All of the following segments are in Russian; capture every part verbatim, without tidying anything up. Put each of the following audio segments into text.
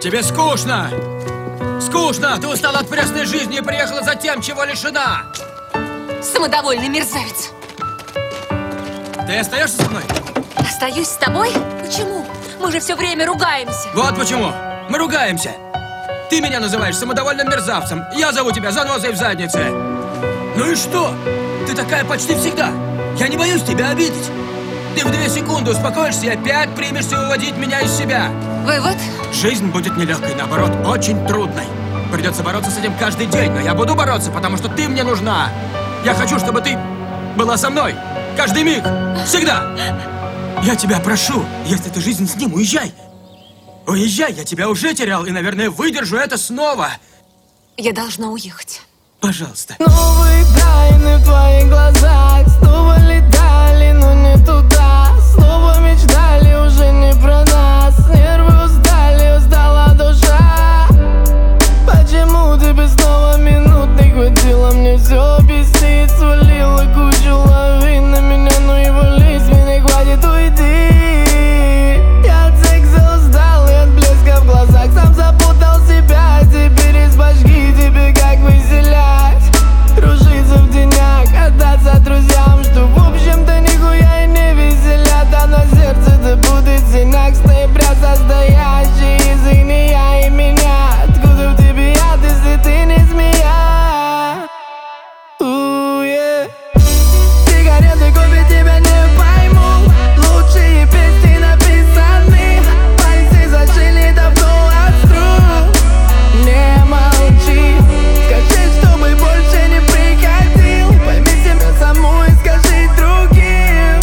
Тебе скучно! Скучно! Ты устала от пресной жизни и приехала за тем, чего лишена! Самодовольный мерзавец! Ты остаешься со мной? Остаюсь с тобой? Почему? Мы же все время ругаемся. Вот почему! Мы ругаемся! Ты меня называешь самодовольным мерзавцем, я зову тебя занозой в заднице! Ну и что? Ты такая почти всегда! Я не боюсь тебя обидеть! Ты в две секунды успокоишься и опять примешься уводить меня из себя! Вывод? Жизнь будет нелегкой, наоборот, очень трудной. Придется бороться с этим каждый день, но я буду бороться, потому что ты мне нужна. Я хочу, чтобы ты была со мной. Каждый миг. Всегда. Я тебя прошу, если ты жизнь с ним, уезжай. Уезжай, я тебя уже терял и, наверное, выдержу это снова. Я должна уехать. Пожалуйста. Новые тайны в твоих глазах. Снова летали, но не туда. Снова мечтали, уже не про нас. Нервы устали, устала душа. Почему тебе снова минут не хватило мне все объяснить? Свалила кучу лавин на меня, ну и вались, мне хватит, уйди. Я от секса устал и от блеска в глазах. Сам запутал себя, теперь из башки тебе как выселять. Кружиться в денях, отдаться друзьям, что в общем-то нихуя и не веселят. А на сердце-то будет синяк с ноября, состоящий из инея и меня. Откуда в тебе яд, если ты не змея? У, yeah. Сигареты купить тебя не пойму. Лучшие песни написаны, пальцы зашили давно от струн. Не молчи, скажи, чтобы больше не приходил. Пойми себя саму и скажи другим.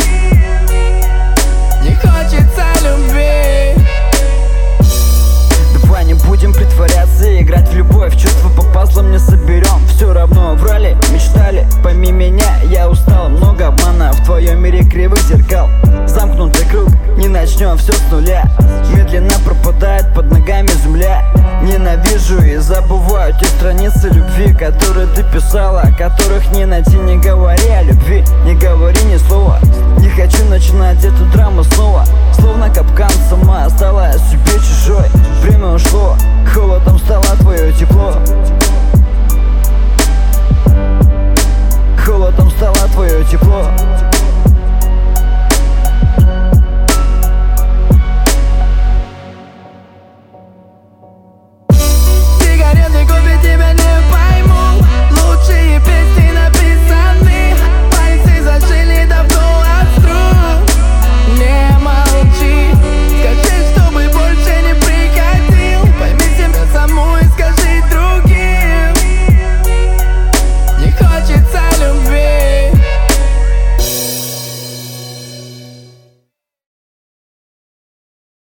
Не хочется любви. Давай не будем притворяться и играть в любовь. Чувства по пазлам не соберем. Все равно врали, мечтали. Пойми меня, я устал. Много обмана в твоем мире кривых зеркал. Замкнутый круг, не начнем все с нуля. Медленно пропадает под ногами земля. Ненавижу и забываю те страницы любви, которые ты писала, которых не найти. Не говори о любви, не говори ни слова. Не хочу начинать эту драму снова. Словно капкан